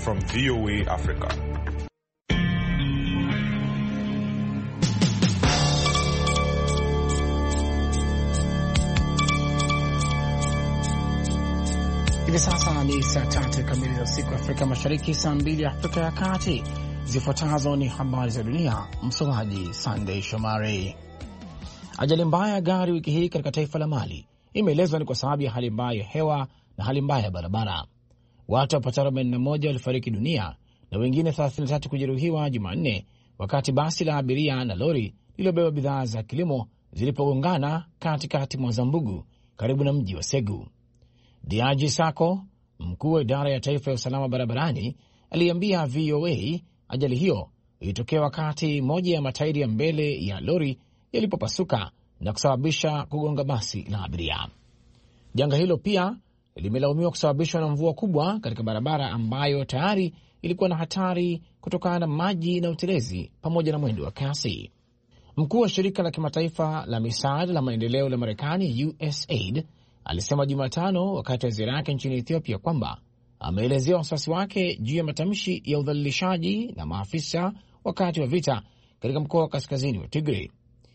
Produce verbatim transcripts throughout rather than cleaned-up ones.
from V O A Africa. Hivi sasa ni saa tatu kamili za usiku Afrika Mashariki, saa mbili Afrika ya Kati. Zifuatazo ni habari za dunia, msomaji Sunday Shomari. Ajali mbaya ya gari wiki hii katika taifa la Mali imeelezwa ni kwa sababu ya hali mbaya ya hewa na hali mbaya ya barabara. Watu wapatao arobaini na moja walifariki dunia na wengine thelathini na tatu kujeruhiwa Jumanne wakati basi la abiria na lori lililobeba bidhaa za kilimo zilipogongana katikati mwa Zambugu karibu na mji wa Segu. Diaji Sako, mkuu wa idara ya taifa ya usalama barabarani, aliambia V O A ajali hiyo ilitokea wakati moja ya matairi ya mbele ya lori yalipopasuka na kusababisha kugonga basi la abiria. Janga hilo pia limelaumiwa kusababishwa na mvua kubwa katika barabara ambayo tayari ilikuwa na hatari kutokana na maji na utelezi pamoja na mwendo wa kasi. Mkuu wa shirika la kimataifa la misaada la maendeleo la Marekani U S A I D alisema Jumatano wakati wa ziara yake nchini Ethiopia kwamba ameelezea wasiwasi wake juu ya matamshi ya udhalilishaji na maafisa wakati wa vita katika mkoa wa kaskazini wa Tigray.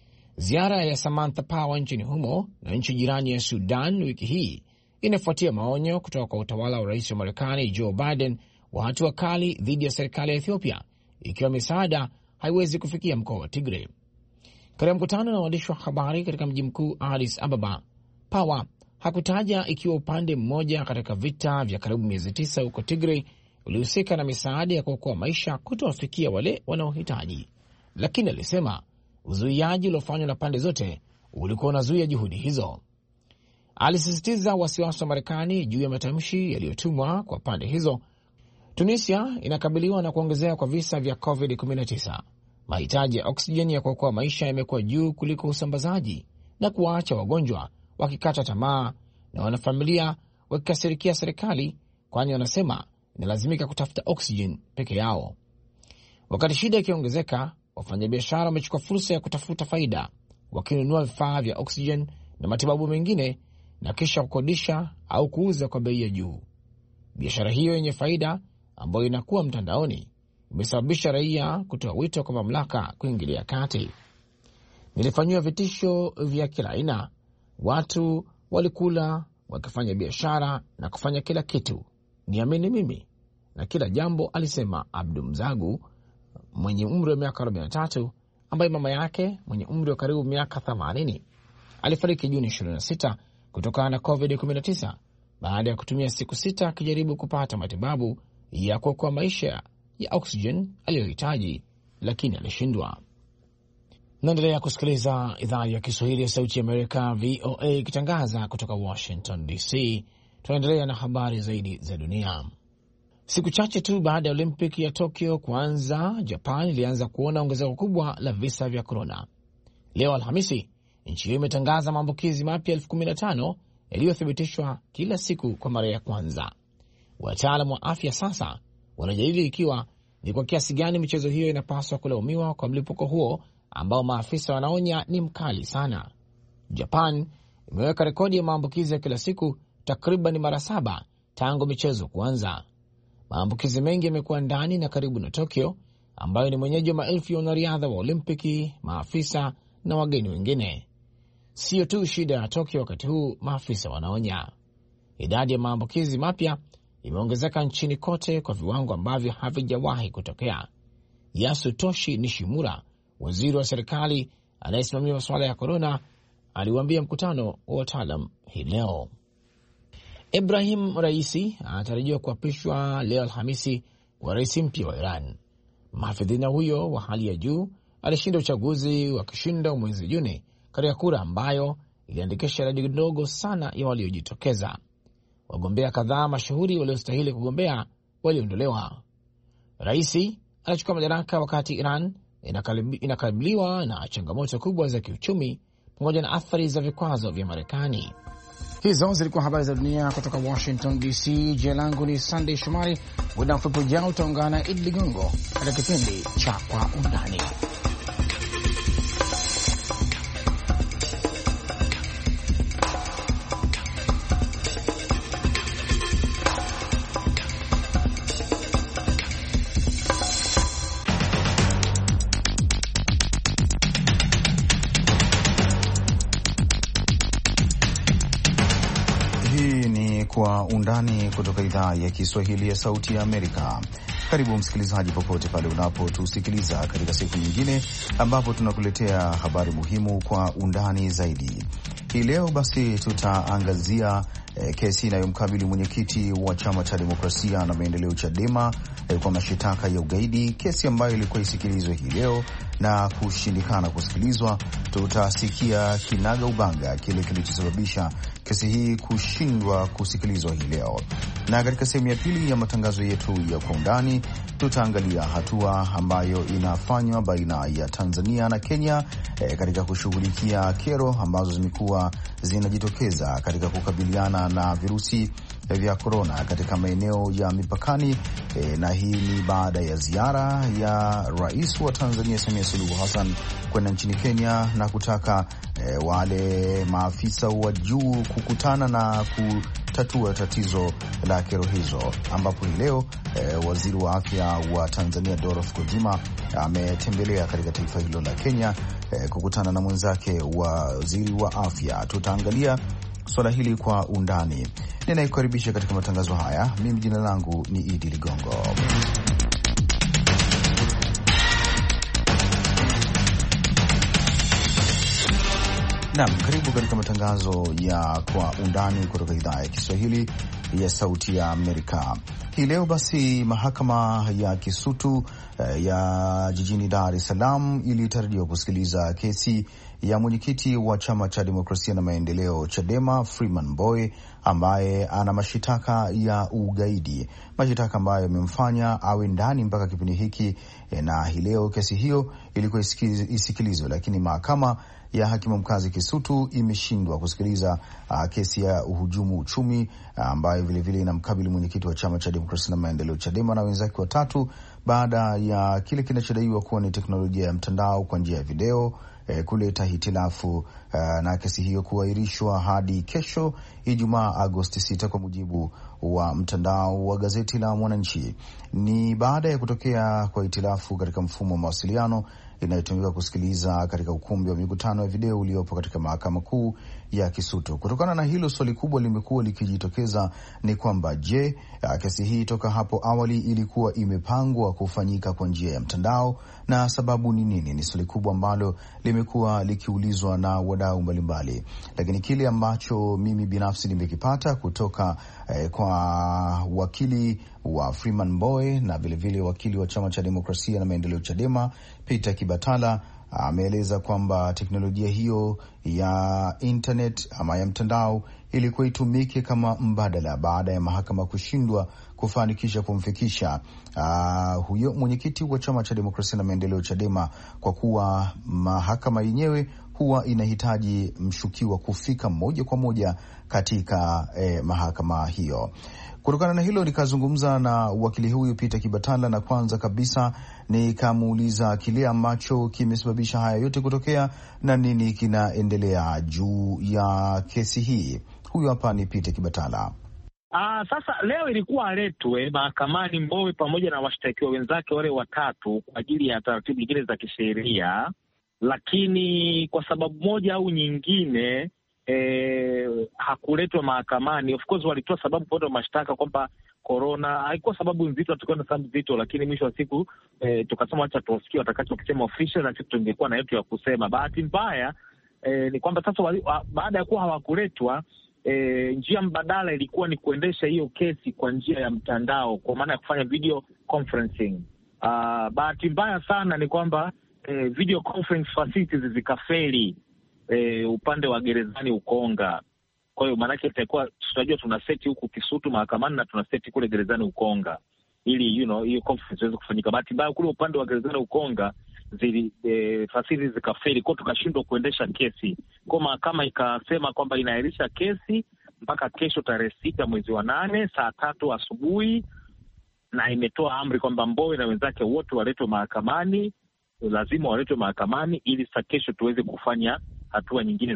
Ziara ya Samantha Power nchini humo na nchi jirani ya Sudan wiki hii inafuatia maonyo kutoka kwa utawala wa rais wa Marekani Joe Biden wa hatua kali dhidi ya serikali ya Ethiopia ikiwa misaada haiwezi kufikia mkoa wa Tigray. Katika mkutano na waandishi wa habari katika mji mkuu Addis Ababa, Power hakutaja ikiwa upande mmoja katika vita vya karibu miezi tisa huko Tigray ulihusika na misaada ya kuokoa maisha kutowafikia wale wanaohitaji, lakini alisema uzuiaji uliofanywa na pande zote ulikuwa unazuia juhudi hizo. Alisisitiza wasiwasi wa Marekani juu ya matamshi yaliyotumwa kwa pande hizo. Tunisia inakabiliwa na kuongezeka kwa visa vya covid kumi na tisa. Mahitaji ya oksijeni ya kuokoa maisha yamekuwa juu kuliko usambazaji na kuwaacha wagonjwa wakikata tamaa na wanafamilia wakikasirikia serikali, kwani wanasema inalazimika kutafuta oksijeni peke yao. Wakati shida ikiongezeka, wafanyabiashara wamechukua fursa ya kutafuta faida, wakinunua vifaa vya oksijeni na matibabu mengine na kisha kukodisha au kuuza kwa bei ya juu. Biashara hiyo yenye faida ambayo inakuwa mtandaoni imesababisha raia kutoa wito kwa mamlaka kuingilia kati. Nilifanyiwa vitisho vya kila aina. Watu walikula wakifanya biashara na kufanya kila kitu, niamini mimi na kila jambo, alisema Abdu Mzagu mwenye umri wa miaka arobaini na tatu, ambaye mama yake mwenye umri wa karibu miaka themanini alifariki Juni ishirini na sita kutokana na covid kumi na tisa baada ya kutumia siku sita akijaribu kupata matibabu ya kuokoa maisha ya oksijeni aliyohitaji, lakini alishindwa. Naendelea kusikiliza idhaa ya Kiswahili ya Sauti ya Amerika, V O A, ikitangaza kutoka Washington D C. Tunaendelea na habari zaidi za dunia. Siku chache tu baada ya Olimpiki ya Tokyo kuanza, Japan ilianza kuona ongezeko kubwa la visa vya korona. Leo Alhamisi, nchi hiyo imetangaza maambukizi mapya elfu kumi na tano yaliyothibitishwa kila siku kwa mara ya kwanza. Wataalamu wa afya sasa wanajadili ikiwa ni kwa kiasi gani michezo hiyo inapaswa kulaumiwa kwa mlipuko huo ambao maafisa wanaonya ni mkali sana. Japan imeweka rekodi ya maambukizi ya kila siku takriban mara saba tangu michezo kuanza. Maambukizi mengi yamekuwa ndani na karibu na Tokyo, ambayo ni mwenyeji wa maelfu ya wanariadha wa Olimpiki, maafisa na wageni wengine. Sio tu shida ya Tokyo wakati huu, maafisa wanaonya idadi ya maambukizi mapya imeongezeka nchini kote kwa viwango ambavyo havijawahi kutokea. Yasutoshi Nishimura, waziri wa serikali anayesimamia masuala ya korona, aliwaambia mkutano wa wataalam hii leo. Ibrahim Raisi anatarajiwa kuapishwa leo Alhamisi kwa rais mpya wa Iran. Mhafidhina huyo wa hali ya juu alishinda uchaguzi wa kishindo mwezi Juni katika kura ambayo iliandikisha idadi ndogo sana ya waliojitokeza. Wagombea kadhaa mashuhuri waliostahili kugombea waliondolewa. Raisi anachukua madaraka wakati Iran inakabiliwa na changamoto kubwa za kiuchumi pamoja na athari za vikwazo vya Marekani. Hizo zilikuwa habari za dunia kutoka Washington D C. Jina langu ni Sunday Shomari. Muda mfupi ujao utaungana na Idi Ligongo katika kipindi cha Kwa Undani. Undani kutoka idhaa ya Kiswahili ya Sauti ya Amerika. Karibu msikilizaji, popote pale unapotusikiliza katika siku nyingine ambapo tunakuletea habari muhimu kwa undani zaidi. Hii leo basi tutaangazia eh, kesi inayomkabili mwenyekiti wa Chama cha Demokrasia na Maendeleo Chadema eh, kwa mashitaka ya ugaidi, kesi ambayo ilikuwa isikilizwe hii leo na kushindikana kusikilizwa. Tutasikia kinaga ubanga kile kilichosababisha kesi hii kushindwa kusikilizwa hii leo, na katika sehemu ya pili ya matangazo yetu ya kwa undani tutaangalia hatua ambayo inafanywa baina ya Tanzania na Kenya eh, katika kushughulikia kero ambazo zimekuwa zinajitokeza katika kukabiliana na virusi vya korona katika maeneo ya mipakani eh, na hii ni baada ya ziara ya Rais wa Tanzania Samia Suluhu Hassan kwenda nchini Kenya na kutaka eh, wale maafisa wa juu kukutana na kutatua tatizo la kero hizo, ambapo hii leo eh, waziri wa afya wa Tanzania Dorothy Gwajima ametembelea katika taifa hilo la Kenya eh, kukutana na mwenzake waziri wa afya. Tutaangalia swala hili kwa undani. Ninayekukaribisha katika matangazo haya, mimi jina langu ni Idi Ligongo. Naam, karibu katika matangazo ya kwa undani kutoka idhaa ya Kiswahili ya Sauti ya Amerika. Hii leo basi mahakama ya Kisutu eh, ya jijini Dar es Salaam ilitarajiwa kusikiliza kesi ya mwenyekiti wa Chama cha Demokrasia na Maendeleo Chadema Freeman Mbowe, ambaye ana mashitaka ya ugaidi, mashitaka ambayo yamemfanya awe ndani mpaka kipindi hiki eh, na hii leo kesi hiyo ilikuwa isikilizwe, lakini mahakama ya hakimu mkazi Kisutu imeshindwa kusikiliza uh, kesi ya uhujumu uchumi ambayo uh, vilevile inamkabili mwenyekiti wa Chama cha Demokrasia na Maendeleo Chadema na wenzake watatu, baada ya kile kinachodaiwa kuwa ni teknolojia ya mtandao kwa njia ya video eh, kuleta hitilafu uh, na kesi hiyo kuahirishwa hadi kesho Ijumaa Agosti sita kwa mujibu wa mtandao wa gazeti la Mwananchi. Ni baada ya kutokea kwa hitilafu katika mfumo wa mawasiliano inayotumika kusikiliza katika ukumbi wa mikutano ya video uliopo katika mahakama kuu ya Kisutu. Kutokana na hilo, swali kubwa limekuwa likijitokeza ni kwamba je, kesi hii toka hapo awali ilikuwa imepangwa kufanyika kwa njia ya mtandao, na sababu ni nini? Ni swali kubwa ambalo limekuwa likiulizwa na wadau mbalimbali, lakini kile ambacho mimi binafsi nimekipata kutoka eh, kwa wakili wa Freeman Mbowe na vilevile wakili wa Chama cha Demokrasia na Maendeleo Chadema Peter Kibatala ameeleza kwamba teknolojia hiyo ya internet ama ya mtandao ilikuwa itumike kama mbadala baada ya mahakama kushindwa kufanikisha kumfikisha uh, huyo mwenyekiti wa Chama cha Demokrasia na Maendeleo Chadema, kwa kuwa mahakama yenyewe huwa inahitaji mshukiwa kufika moja kwa moja katika eh, mahakama hiyo. Kutokana na hilo nikazungumza na wakili huyu Peter Kibatala, na kwanza kabisa nikamuuliza kile ambacho kimesababisha haya yote kutokea na nini kinaendelea juu ya kesi hii. Huyu hapa ni Peter Kibatala. Ah, sasa leo ilikuwa aletwe mahakamani Mbowe pamoja na washtakiwa wenzake wale watatu kwa ajili ya taratibu nyingine za kisheria, lakini kwa sababu moja au nyingine E, hakuletwa mahakamani. Of course walitoa sababu kwa mashtaka kwamba corona haikuwa sababu nzito, tulikuwa na sababu nzito, lakini mwisho wa siku e, tukasema acha tusikie watakachokisema official na sisi tungekuwa na yetu ya kusema. Bahati mbaya e, ni kwamba sasa wali, wa, baada ya kuwa hawakuletwa e, njia mbadala ilikuwa ni kuendesha hiyo kesi kwa njia ya mtandao, kwa maana ya kufanya video conferencing. Uh, bahati mbaya sana ni kwamba e, video conference facilities zikafeli E, upande wa gerezani Ukonga. Kwa hiyo maanake itakuwa tunajua tuna seti huku Kisutu mahakamani na tuna seti kule gerezani Ukonga ili you know hiyo conference iweze kufanyika. Bahati mbaya kule upande wa gerezani Ukonga zili e, facilities zikafeli, kwa tukashindwa kuendesha kesi. Kwa mahakama ikasema kwamba inaahirisha kesi mpaka kesho tarehe sita mwezi wa nane saa tatu asubuhi, na imetoa amri kwamba Mbowe na wenzake wote waletwe mahakamani, lazima waletwe mahakamani ili saa kesho tuweze kufanya hatua nyingine.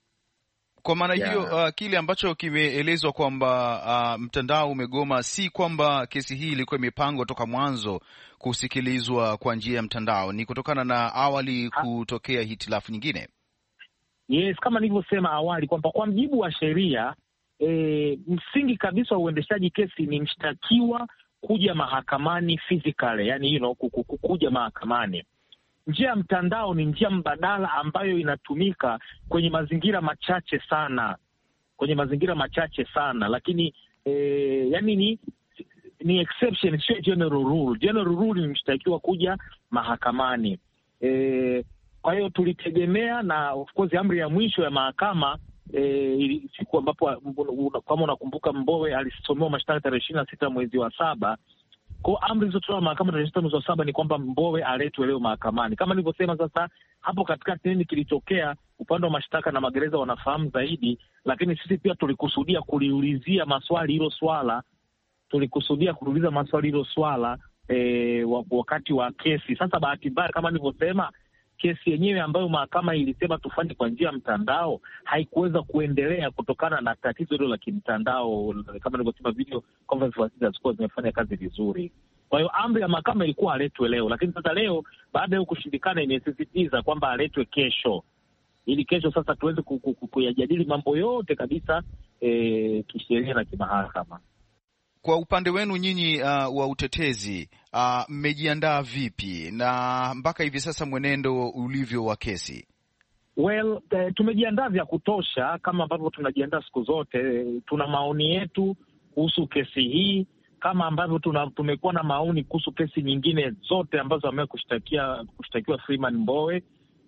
Kwa maana yeah, hiyo uh, kile ambacho kimeelezwa kwamba uh, mtandao umegoma, si kwamba kesi hii ilikuwa imepangwa toka mwanzo kusikilizwa kwa njia ya mtandao, ni kutokana na awali kutokea hitilafu nyingine. Yes, kama nilivyosema awali kwamba kwa mjibu wa sheria e, msingi kabisa wa uendeshaji kesi ni mshtakiwa kuja mahakamani physically, yani you know, kuja mahakamani. Njia ya mtandao ni njia mbadala ambayo inatumika kwenye mazingira machache sana, kwenye mazingira machache sana, lakini e, yani ni ni exception, sio general rule. General rule ni mshtakiwa kuja mahakamani. E, kwa hiyo tulitegemea, na of course amri ya mwisho ya mahakama e, siku ambapo kama unakumbuka Mbowe alisomewa mashtaka tarehe ishirini na sita mwezi wa saba. Kwa amri zilizotolewa mahakama tarehe sita mwezi wa saba ni kwamba Mbowe aletwe leo mahakamani. Kama nilivyosema, sasa hapo katikati nini kilitokea, upande wa mashtaka na magereza wanafahamu zaidi, lakini sisi pia tulikusudia kuliulizia maswali hilo swala tulikusudia kuuliza maswali hilo swala e, wakati wa kesi. Sasa bahati mbaya, kama nilivyosema, kesi yenyewe ambayo mahakama ilisema tufanye kwa njia ya mtandao haikuweza kuendelea kutokana na tatizo hilo la kimtandao. Kama nilivyosema, video conference hazikuwa zimefanya kazi vizuri. Kwa hiyo amri ya mahakama ilikuwa aletwe leo, lakini sasa leo baada ya kushindikana imesisitiza kwamba aletwe kesho, ili kesho sasa tuweze kuyajadili mambo yote kabisa e, kisheria na kimahakama. Kwa upande wenu nyinyi uh, wa utetezi mmejiandaa uh, vipi na mpaka hivi sasa mwenendo ulivyo wa kesi? Well, eh, tumejiandaa vya kutosha kama ambavyo tunajiandaa siku zote. Tuna maoni yetu kuhusu kesi hii kama ambavyo tuna tumekuwa na maoni kuhusu kesi nyingine zote ambazo amewahi kushtakia kushtakiwa Freeman Mbowe.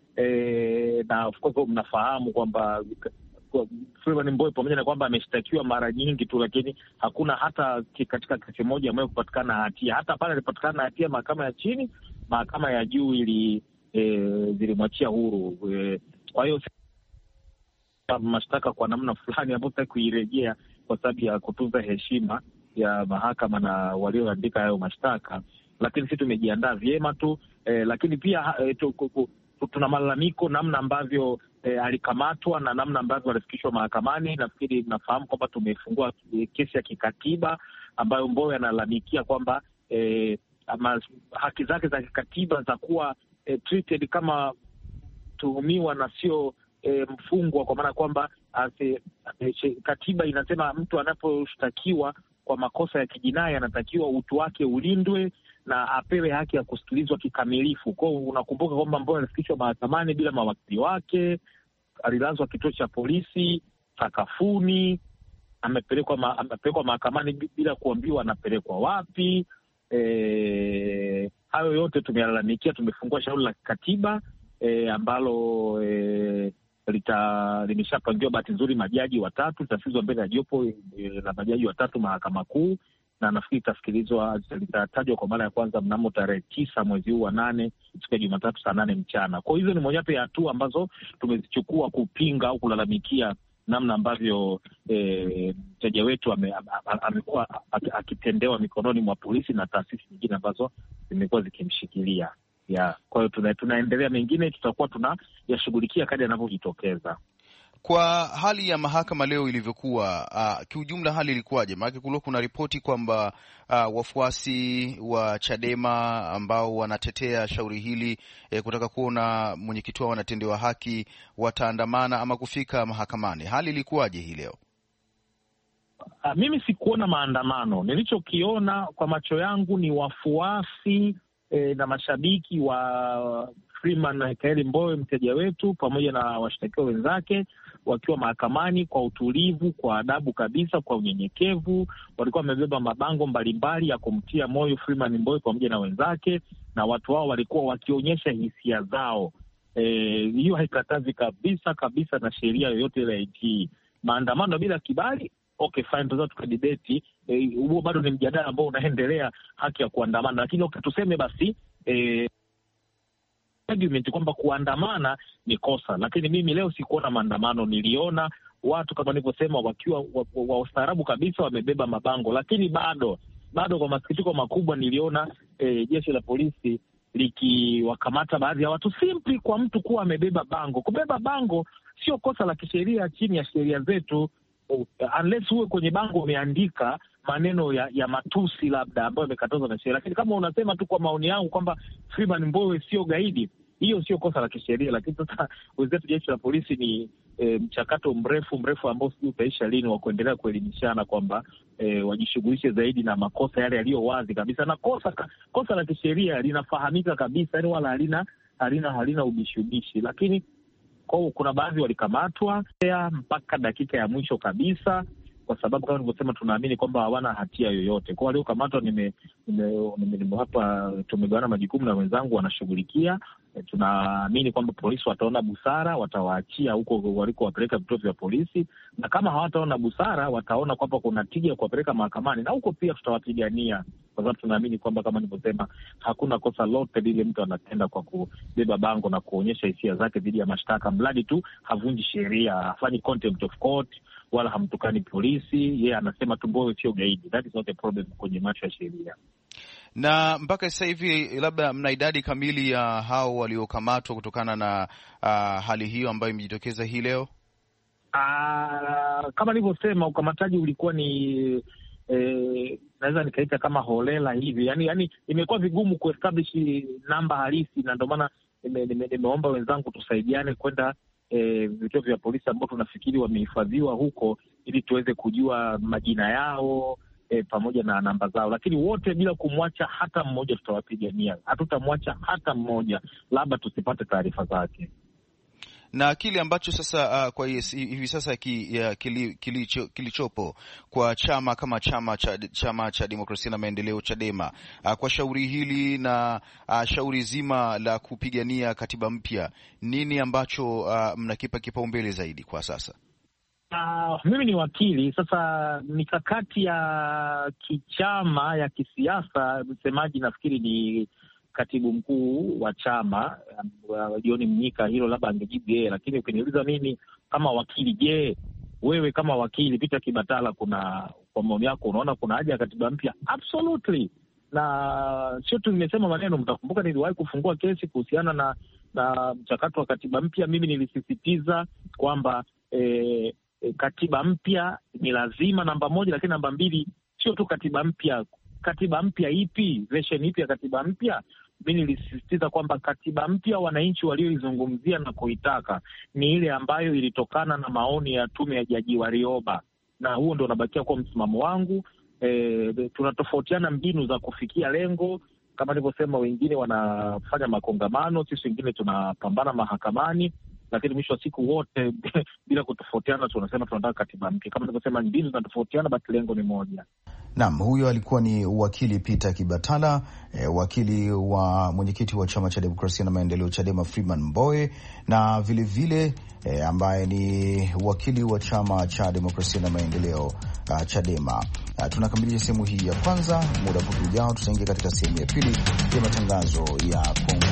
Eh, na of course mnafahamu kwamba Freeman Mbowe pamoja na kwamba ameshtakiwa mara nyingi tu, lakini hakuna hata katika kesi moja ambayo kupatikana hatia. Hata pale alipatikana hatia mahakama ya chini, mahakama ya juu ili e, zilimwachia huru. E, kwa hiyo mashtaka kwa namna fulani ambayo sitaki kuirejea kwa sababu ya kutunza heshima ya mahakama na walioandika hayo mashtaka, lakini sisi tumejiandaa vyema tu. E, lakini pia e, tu, ku, tuna malalamiko namna ambavyo E, alikamatwa na namna ambavyo alifikishwa mahakamani. Nafikiri mnafahamu kwamba tumefungua e, kesi ya kikatiba ambayo Mbowe analalamikia kwamba e, ama, haki zake za kikatiba za kuwa e, treated kama tuhumiwa na sio e, mfungwa, kwa maana kwamba ase, ase, katiba inasema mtu anaposhtakiwa kwa makosa ya kijinai anatakiwa utu wake ulindwe na apewe haki ya kusikilizwa kikamilifu. Kwa hiyo unakumbuka kwamba Mbowe alifikishwa mahakamani bila mawakili wake, alilazwa kituo cha polisi sakafuni, amepelekwa ma, amepelekwa mahakamani bila kuambiwa anapelekwa wapi. E, hayo yote tumeyalalamikia. Tumefungua shauri la katiba e, ambalo e, lita limeshapangiwa bahati nzuri majaji watatu, litasikilizwa mbele ya jopo e, la majaji watatu mahakama kuu, na nafikiri itasikilizwa litatajwa kwa mara ya kwanza mnamo tarehe tisa mwezi huu wa nane, siku ya Jumatatu saa nane mchana. Kwa hizo ni mojawapo ya hatua ambazo tumezichukua kupinga au kulalamikia namna ambavyo mteja e, wetu amekuwa akitendewa mikononi mwa polisi na taasisi nyingine ambazo zimekuwa zikimshikilia. Ya, kwa hiyo tuna, tunaendelea mengine tutakuwa tunayashughulikia kadri yanavyojitokeza. Kwa hali ya mahakama leo ilivyokuwa, uh, kiujumla hali ilikuwaje? Maana kulikuwa kuna ripoti kwamba uh, wafuasi wa Chadema ambao wanatetea shauri hili eh, kutaka kuona mwenyekiti wao wanatendewa haki wataandamana ama kufika mahakamani. Hali ilikuwaje hii leo? Uh, mimi sikuona maandamano. Nilichokiona kwa macho yangu ni wafuasi eh, na mashabiki wa Freeman na Kaeli Mbowe mteja wetu pamoja na washtakiwa wenzake wakiwa mahakamani kwa utulivu, kwa adabu kabisa, kwa unyenyekevu. Walikuwa wamebeba mabango mbalimbali ya kumtia moyo Freeman Mbowe pamoja na wenzake, na watu wao walikuwa wakionyesha hisia zao. Hiyo e, haikatazi kabisa kabisa na sheria yoyote ile ya nchi. Maandamano bila kibali, okay fine, tunaweza tukadibeti huo, e, bado ni mjadala ambao unaendelea, haki ya kuandamana. Lakini okay, tuseme basi e, argument kwamba kuandamana ni kosa, lakini mimi leo sikuona maandamano. Niliona watu kama nilivyosema wakiwa wa ustaarabu kabisa, wamebeba mabango, lakini bado bado kwa masikitiko makubwa niliona e, jeshi la polisi likiwakamata baadhi ya watu simply kwa mtu kuwa amebeba bango. Kubeba bango sio kosa la kisheria chini ya sheria zetu, unless uwe kwenye bango umeandika maneno ya, ya matusi labda ambayo yamekatazwa na sheria. Lakini kama unasema tu kwa maoni yangu kwamba Freeman Mbowe sio gaidi, hiyo sio kosa la kisheria. Lakini sasa wenzetu jeshi la polisi ni E, mchakato mrefu mrefu ambao sijui utaisha lini wa kuendelea kuelimishana kwamba e, wajishughulishe zaidi na makosa yale yaliyo wazi kabisa, na kosa kosa la kisheria linafahamika kabisa, yani wala halina halina halina ubishubishi. Lakini kwa kuna baadhi walikamatwa mpaka dakika ya mwisho kabisa, kwa sababu kama nilivyosema, tunaamini kwamba hawana hatia yoyote. Kwa waliokamatwa nime nimewapa tumegawana majukumu na wenzangu wanashughulikia. E, tunaamini kwamba polisi wataona busara, watawaachia huko waliko wapeleka vituo vya polisi, na kama hawataona busara wataona kwamba kuna tija kuwapeleka mahakamani, na huko pia tutawapigania, kwa sababu tunaamini kwamba kama nilivyosema, hakuna kosa lote lile mtu anatenda kwa kubeba bango na kuonyesha hisia zake dhidi ya mashtaka, mradi tu havunji sheria, hafanyi contempt of court, wala hamtukani polisi. Yeye yeah, anasema tu Mbowe sio gaidi. That is not a problem kwenye macho ya sheria. Na mpaka sasa hivi labda mna idadi kamili ya hao waliokamatwa kutokana na uh, hali hiyo ambayo imejitokeza hii leo? Uh, kama nilivyosema, ukamataji ulikuwa ni eh, naweza nikaita kama holela hivi. Yaani yani imekuwa vigumu kuestablish namba halisi, na ndio maana nimeomba nime, nime wenzangu tusaidiane kwenda E, vituo vya polisi ambao tunafikiri wamehifadhiwa huko, ili tuweze kujua majina yao e, pamoja na namba zao, lakini wote bila kumwacha hata mmoja tutawapigania. Hatutamwacha hata mmoja, labda tusipate taarifa zake. Na kile ambacho sasa uh, kwa hivi sasa ki, ya, kili, kilicho, kilichopo kwa chama kama chama cha chama cha Demokrasia na Maendeleo Chadema, uh, kwa shauri hili na uh, shauri zima la kupigania katiba mpya, nini ambacho uh, mnakipa kipaumbele zaidi kwa sasa? Uh, mimi ni wakili. Sasa mikakati ya kichama ya kisiasa, msemaji nafikiri ni katibu mkuu wa chama uh, John Mnyika, hilo labda angejibu yeye, lakini ukiniuliza mimi kama wakili, je, wewe kama wakili Peter Kibatala, kuna kwa maoni yako unaona kuna haja ya katiba mpya? Absolutely. Na sio tu nimesema maneno, mtakumbuka niliwahi kufungua kesi kuhusiana na na mchakato wa katiba mpya. Mimi nilisisitiza kwamba eh, katiba mpya ni lazima, namba moja, lakini namba mbili, sio tu katiba mpya. Katiba mpya ipi? Version ipi ya katiba mpya? Mimi nilisisitiza kwamba katiba mpya wananchi walioizungumzia na kuitaka ni ile ambayo ilitokana na maoni ya tume ya Jaji Warioba, na huo ndio unabakia kwa msimamo wangu. E, tunatofautiana mbinu za kufikia lengo. Kama nilivyosema, wengine wanafanya makongamano, sisi wengine tunapambana mahakamani, lakini mwisho wa siku wote bila kutofautiana tunasema tunataka katiba mpya. Kama nilivyosema, mbinu zinatofautiana, basi lengo ni moja. Naam, huyo alikuwa ni wakili Peter Kibatala, e, wakili wa mwenyekiti wa chama cha Demokrasia na Maendeleo Chadema Freeman Mbowe, na vile vile e, ambaye ni wakili wa chama cha Demokrasia na Maendeleo uh, Chadema. Uh, tunakamilisha sehemu hii ya kwanza. Muda mfupi ujao tutaingia katika sehemu ya pili ya matangazo ya Kongo.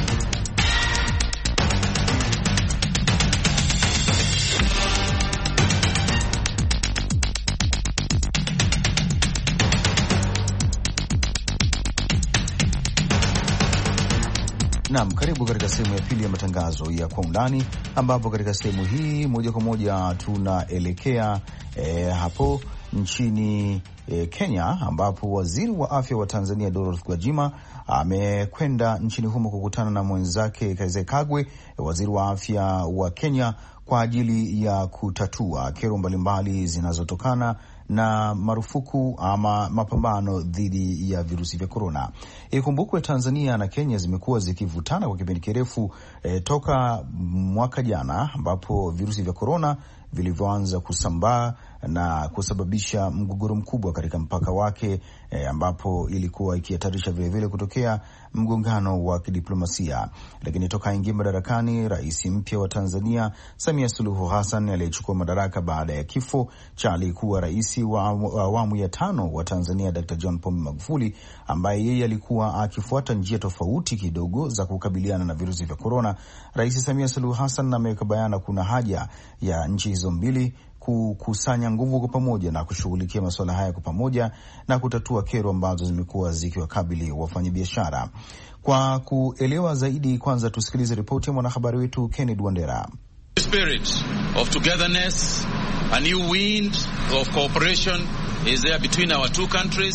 Naam, karibu katika sehemu ya pili ya matangazo ya Kwa Undani, ambapo katika sehemu hii moja kwa moja tunaelekea eh, hapo nchini eh, Kenya, ambapo waziri wa afya wa Tanzania Dorothy Gwajima amekwenda nchini humo kukutana na mwenzake Kaize Kagwe, waziri wa afya wa Kenya, kwa ajili ya kutatua kero mbalimbali zinazotokana na marufuku ama mapambano dhidi ya virusi vya korona. Ikumbukwe Tanzania na Kenya zimekuwa zikivutana kwa kipindi kirefu eh, toka mwaka jana, ambapo virusi vya korona vilivyoanza kusambaa na kusababisha mgogoro mkubwa katika mpaka wake, eh, ambapo ilikuwa ikihatarisha vilevile kutokea mgongano wa kidiplomasia. Lakini toka ingia madarakani rais mpya wa Tanzania Samia Suluhu Hassan, aliyechukua madaraka baada ya kifo cha aliyekuwa rais wa awamu ya tano wa Tanzania Doctor John Pombe Magufuli, ambaye yeye alikuwa akifuata njia tofauti kidogo za kukabiliana na virusi vya korona. Rais Samia Suluhu Hassan ameweka bayana kuna haja ya nchi hizo mbili kukusanya nguvu kwa pamoja na kushughulikia masuala haya kwa pamoja na kutatua kero ambazo zimekuwa zikiwakabili wafanyabiashara. Kwa kuelewa zaidi, kwanza tusikilize ripoti ya mwanahabari wetu Kennedy Wandera. Spirit of togetherness, a new wind of cooperation is there between our two countries.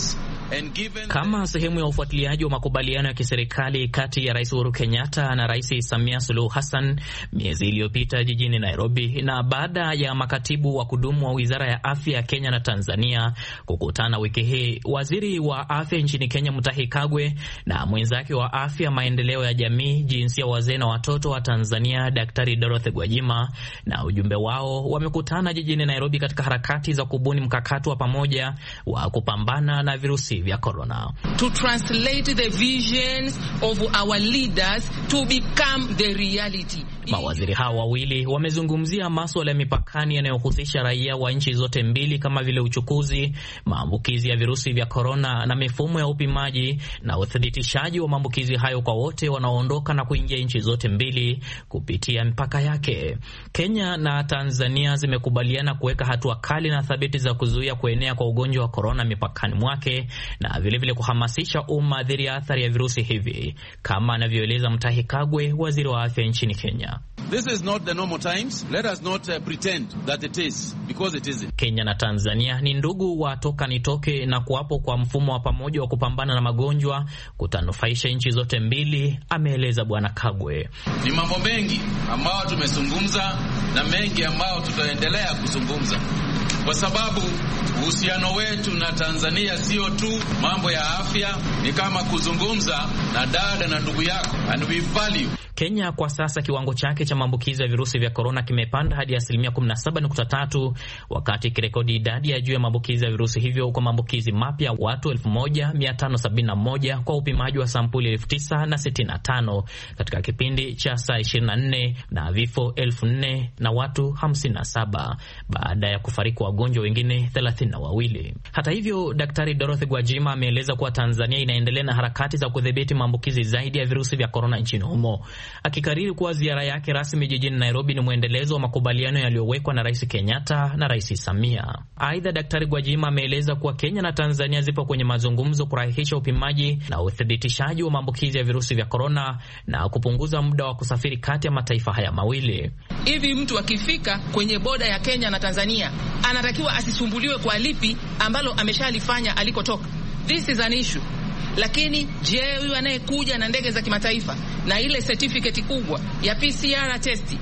And given kama sehemu ya ufuatiliaji wa makubaliano ya kiserikali kati ya Rais Uhuru Kenyatta na Rais Samia Suluhu Hassan miezi iliyopita jijini Nairobi, na baada ya makatibu wa kudumu wa Wizara ya Afya ya Kenya na Tanzania kukutana wiki hii, waziri wa afya nchini Kenya Mutahi Kagwe na mwenzake wa afya, maendeleo ya jamii, jinsia, wazee na watoto wa Tanzania Daktari Dorothy Gwajima na ujumbe wao wamekutana jijini Nairobi katika harakati za kubuni mkakati wa pamoja wa kupambana na virusi vya corona. To translate the visions of our leaders to become the reality. Mawaziri hao wawili wamezungumzia masuala ya mipakani yanayohusisha raia wa nchi zote mbili kama vile uchukuzi, maambukizi ya virusi vya corona na mifumo ya upimaji na uthibitishaji wa maambukizi hayo kwa wote wanaoondoka na kuingia nchi zote mbili kupitia mipaka yake. Kenya na Tanzania zimekubaliana kuweka hatua kali na thabiti za kuzuia kuenea kwa ugonjwa wa corona mipakani mwake na vilevile vile kuhamasisha umma dhidi ya athari ya virusi hivi, kama anavyoeleza Mutahi Kagwe, waziri wa afya nchini Kenya. This is not the normal times. Let us not uh, pretend that it is, because it isn't. Kenya na Tanzania ni ndugu wa toka nitoke, na kuwapo kwa mfumo wa pamoja wa kupambana na magonjwa kutanufaisha nchi zote mbili, ameeleza Bwana Kagwe. Ni mambo mengi ambayo tumezungumza na mengi ambayo tutaendelea kuzungumza, kwa sababu uhusiano wetu na Tanzania sio tu mambo ya afya, ni kama kuzungumza na dada na ndugu yako, and we value. Kenya kwa sasa kiwango chake cha maambukizi ya virusi vya korona kimepanda hadi asilimia kumi na saba nukta tatu, wakati ikirekodi idadi ya juu ya maambukizi ya virusi hivyo kwa maambukizi mapya watu elfu moja mia tano sabini na moja kwa upimaji wa sampuli elfu tisa na sitini na tano katika kipindi cha saa ishirini na nne na vifo elfu nne na watu hamsini na saba baada ya kufariki wagonjwa wengine thelathini na wawili. Hata hivyo, Daktari Dorothy Gwajima ameeleza kuwa Tanzania inaendelea na harakati za kudhibiti maambukizi zaidi ya virusi vya korona nchini humo, akikariri kuwa ziara yake rasmi jijini Nairobi ni mwendelezo wa makubaliano yaliyowekwa na Rais Kenyatta na Rais Samia. Aidha, Daktari Gwajima ameeleza kuwa Kenya na Tanzania zipo kwenye mazungumzo kurahisisha upimaji na uthibitishaji wa maambukizi ya virusi vya korona na kupunguza muda wa kusafiri kati ya mataifa haya mawili. Hivi mtu akifika kwenye boda ya Kenya na Tanzania anatakiwa asisumbuliwe kwa lipi ambalo ameshalifanya alikotoka. This is an issue. Lakini je, huyu anayekuja na ndege za kimataifa na ile certificate kubwa ya P C R test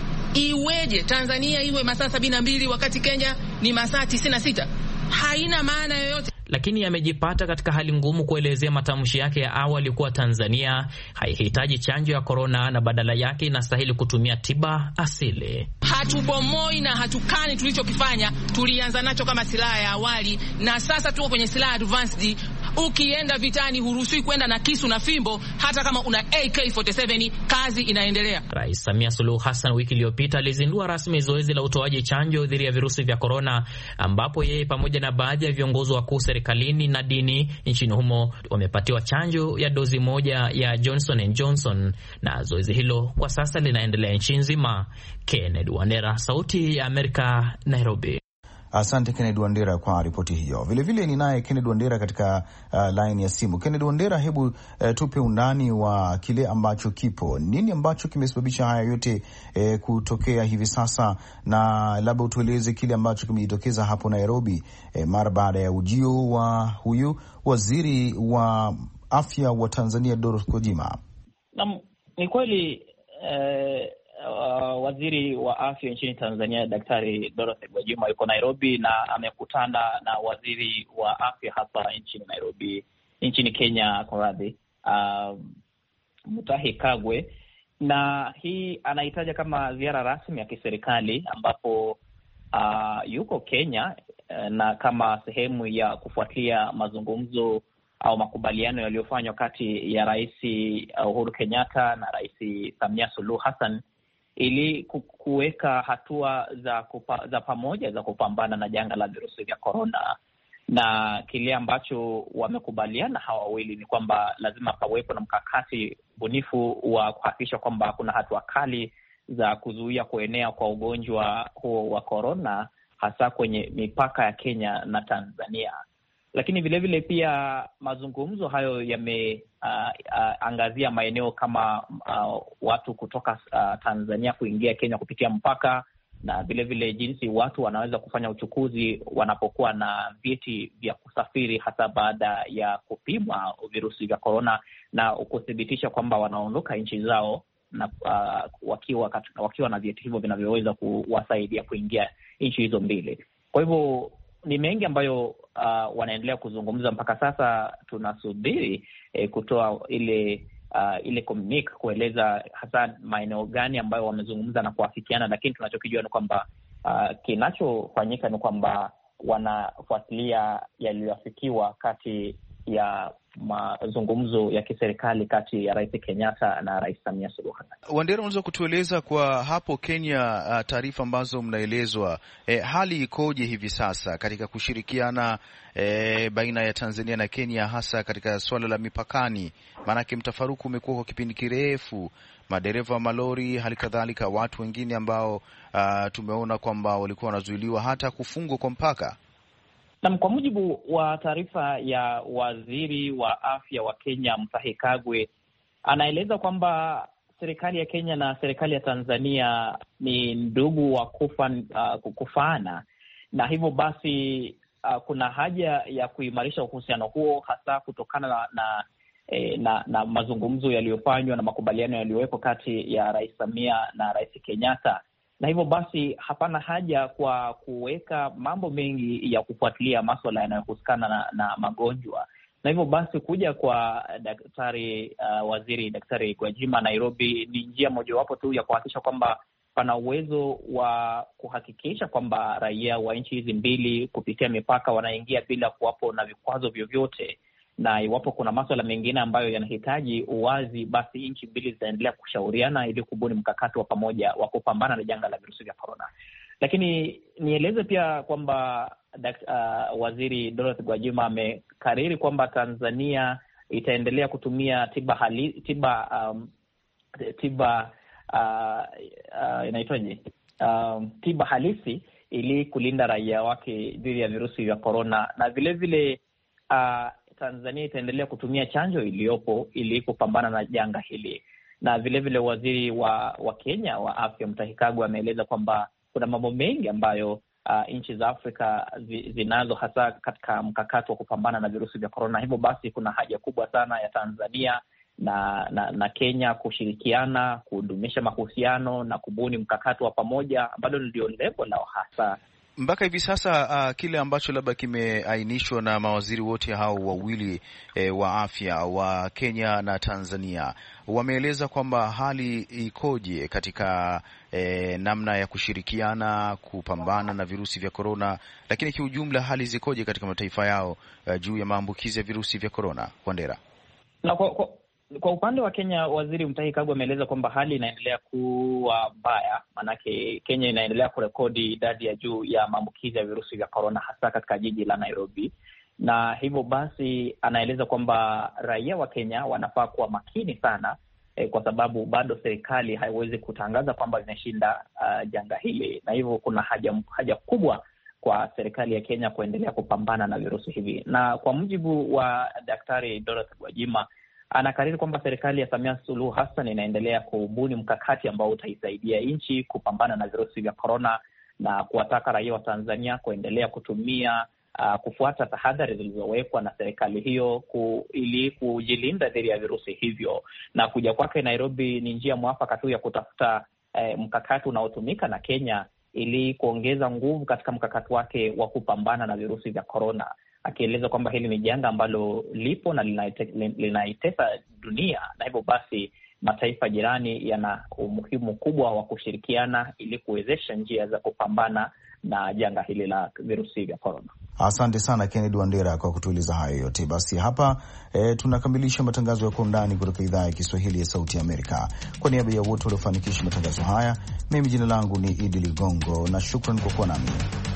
iweje Tanzania iwe masaa sabini na mbili wakati Kenya ni masaa tisini na sita? Haina maana yoyote. Lakini amejipata katika hali ngumu kuelezea matamshi yake ya awali kuwa Tanzania haihitaji chanjo ya korona na badala yake inastahili kutumia tiba asili. Hatubomoi na hatukani tulichokifanya, tulianza nacho kama silaha ya awali na sasa tuko kwenye silaha advanced. Ukienda vitani huruhusiwi kwenda na kisu na fimbo, hata kama una A K arobaini na saba, kazi inaendelea. Rais Samia Suluhu Hassan wiki iliyopita alizindua rasmi zoezi la utoaji chanjo dhidi ya virusi vya korona, ambapo yeye pamoja na baadhi ya viongozi wakuu serikalini na dini nchini humo wamepatiwa chanjo ya dozi moja ya Johnson and Johnson, na zoezi hilo kwa sasa linaendelea nchi nzima. Kennedy Wandera, Sauti ya Amerika, Nairobi. Asante Kennedy Wandera kwa ripoti hiyo. Vilevile ni naye Kennedy Wandera katika uh, line ya simu. Kennedy Wandera, hebu uh, tupe undani wa kile ambacho kipo. Nini ambacho kimesababisha haya yote uh, kutokea hivi sasa, na labda utueleze kile ambacho kimejitokeza hapo Nairobi uh, mara baada ya ujio wa huyu waziri wa afya wa Tanzania Dorothy Gwajima. Naam, ni kweli eh... Uh, waziri wa afya nchini Tanzania Daktari Dorothy Gwajima yuko Nairobi na amekutana na waziri wa afya hapa nchini Nairobi, nchini Kenya kwa radhi, uh, Mutahi Kagwe, na hii anaitaja kama ziara rasmi ya kiserikali ambapo uh, yuko Kenya uh, na kama sehemu ya kufuatilia mazungumzo au makubaliano yaliyofanywa kati ya Rais Uhuru Kenyatta na Rais Samia Suluhu Hassan ili kuweka hatua za kupa, za pamoja za kupambana na janga la virusi vya korona. Na kile ambacho wamekubaliana hawa wawili ni kwamba lazima pawepo na mkakati bunifu wa kuhakikisha kwamba kuna hatua kali za kuzuia kuenea kwa ugonjwa huo wa korona, hasa kwenye mipaka ya Kenya na Tanzania. Lakini vile vile pia mazungumzo hayo yameangazia uh, uh, maeneo kama uh, watu kutoka uh, Tanzania kuingia Kenya kupitia mpaka, na vile vile jinsi watu wanaweza kufanya uchukuzi wanapokuwa na vyeti vya kusafiri, hasa baada ya kupimwa virusi vya korona na kuthibitisha kwamba wanaondoka nchi zao na uh, wakiwa katika, wakiwa na vyeti hivyo vinavyoweza kuwasaidia kuingia nchi hizo mbili. Kwa hivyo ni mengi ambayo uh, wanaendelea kuzungumza. Mpaka sasa tunasubiri eh, kutoa ile uh, ile communique kueleza hasa maeneo gani ambayo wamezungumza na kuafikiana, lakini tunachokijua ni kwamba uh, kinachofanyika ni kwamba wanafuatilia yaliyoafikiwa kati ya mazungumzo ya kiserikali kati ya Rais Kenyatta na Rais Samia Suluhu Hassan. Wandera, unaweza kutueleza kwa hapo Kenya, uh, taarifa ambazo mnaelezwa, eh, hali ikoje hivi sasa katika kushirikiana eh, baina ya Tanzania na Kenya, hasa katika suala la mipakani? Maanake mtafaruku umekuwa kwa kipindi kirefu, madereva wa malori, hali kadhalika watu wengine ambao uh, tumeona kwamba walikuwa wanazuiliwa hata kufungwa kwa mpaka. Na kwa mujibu wa taarifa ya waziri wa afya wa Kenya Mutahi Kagwe, anaeleza kwamba serikali ya Kenya na serikali ya Tanzania ni ndugu wa kufa, uh, kufaana, na hivyo basi uh, kuna haja ya kuimarisha uhusiano huo, hasa kutokana na na, eh, na na mazungumzo yaliyofanywa na makubaliano yaliyowekwa kati ya Rais Samia na Rais Kenyatta. Na hivyo basi hapana haja kwa kuweka mambo mengi ya kufuatilia maswala yanayohusikana na, na magonjwa. Na hivyo basi kuja kwa daktari uh, waziri Daktari Gwajima Nairobi ni njia mojawapo tu ya kuhakikisha kwamba pana uwezo wa kuhakikisha kwamba raia wa nchi hizi mbili kupitia mipaka wanaingia bila kuwapo na vikwazo vyovyote, na iwapo kuna maswala mengine ambayo yanahitaji uwazi, basi nchi mbili zitaendelea kushauriana ili kubuni mkakati wa pamoja wa kupambana na janga la virusi vya korona. Lakini nieleze pia kwamba uh, waziri Dorothy Gwajima amekariri kwamba Tanzania itaendelea kutumia tiba hali, tiba um, tiba uh, uh, inaitwaje um, tiba halisi ili kulinda raia wake dhidi ya virusi vya korona, na vile vile uh, Tanzania itaendelea kutumia chanjo iliyopo ili kupambana na janga hili. Na vile vile waziri wa wa Kenya wa afya Mutahi Kagwe ameeleza kwamba kuna mambo mengi ambayo uh, nchi za Afrika zi, zinazo hasa katika mkakati wa kupambana na virusi vya korona. Hivyo basi kuna haja kubwa sana ya Tanzania na na, na Kenya kushirikiana kudumisha mahusiano na kubuni mkakati wa pamoja, ambalo ndio lengo lao hasa. Mpaka hivi sasa uh, kile ambacho labda kimeainishwa na mawaziri wote hao wawili eh, wa afya wa Kenya na Tanzania, wameeleza kwamba hali ikoje katika eh, namna ya kushirikiana kupambana na virusi vya korona, lakini kiujumla hali zikoje katika mataifa yao uh, juu ya maambukizi ya virusi vya korona. Wandera. Na kwa, kwa... Kwa upande wa Kenya, waziri Mutahi Kagwe ameeleza kwamba hali inaendelea kuwa mbaya, maanake Kenya inaendelea kurekodi idadi ya juu ya maambukizi ya virusi vya korona, hasa katika jiji la Nairobi. Na hivyo basi anaeleza kwamba raia wa Kenya wanafaa kuwa makini sana eh, kwa sababu bado serikali haiwezi kutangaza kwamba imeshinda uh, janga hili, na hivyo kuna haja, haja kubwa kwa serikali ya Kenya kuendelea kupambana na virusi hivi. Na kwa mujibu wa Daktari Dorothy Gwajima, anakariri kwamba serikali ya Samia Suluhu Hassan inaendelea kubuni mkakati ambao utaisaidia nchi kupambana na virusi vya korona, na kuwataka raia wa Tanzania kuendelea kutumia uh, kufuata tahadhari zilizowekwa na serikali hiyo ku, ili kujilinda dhidi ya virusi hivyo. Na kuja kwake Nairobi ni njia mwafaka tu ya kutafuta eh, mkakati unaotumika na Kenya ili kuongeza nguvu katika mkakati wake wa kupambana na virusi vya korona, akieleza kwamba hili ni janga ambalo lipo na linaitesa dunia, na hivyo basi mataifa jirani yana umuhimu kubwa wa kushirikiana ili kuwezesha njia za kupambana na janga hili la virusi vya korona. Asante sana Kennedy Wandera kwa kutueleza hayo yote. Basi hapa e, tunakamilisha matangazo ya Kwa Undani kutoka idhaa ya Kiswahili ya Sauti ya Amerika. Kwa niaba ya wote waliofanikisha matangazo haya, mimi jina langu ni Idi Ligongo na shukran kwa kuwa nami.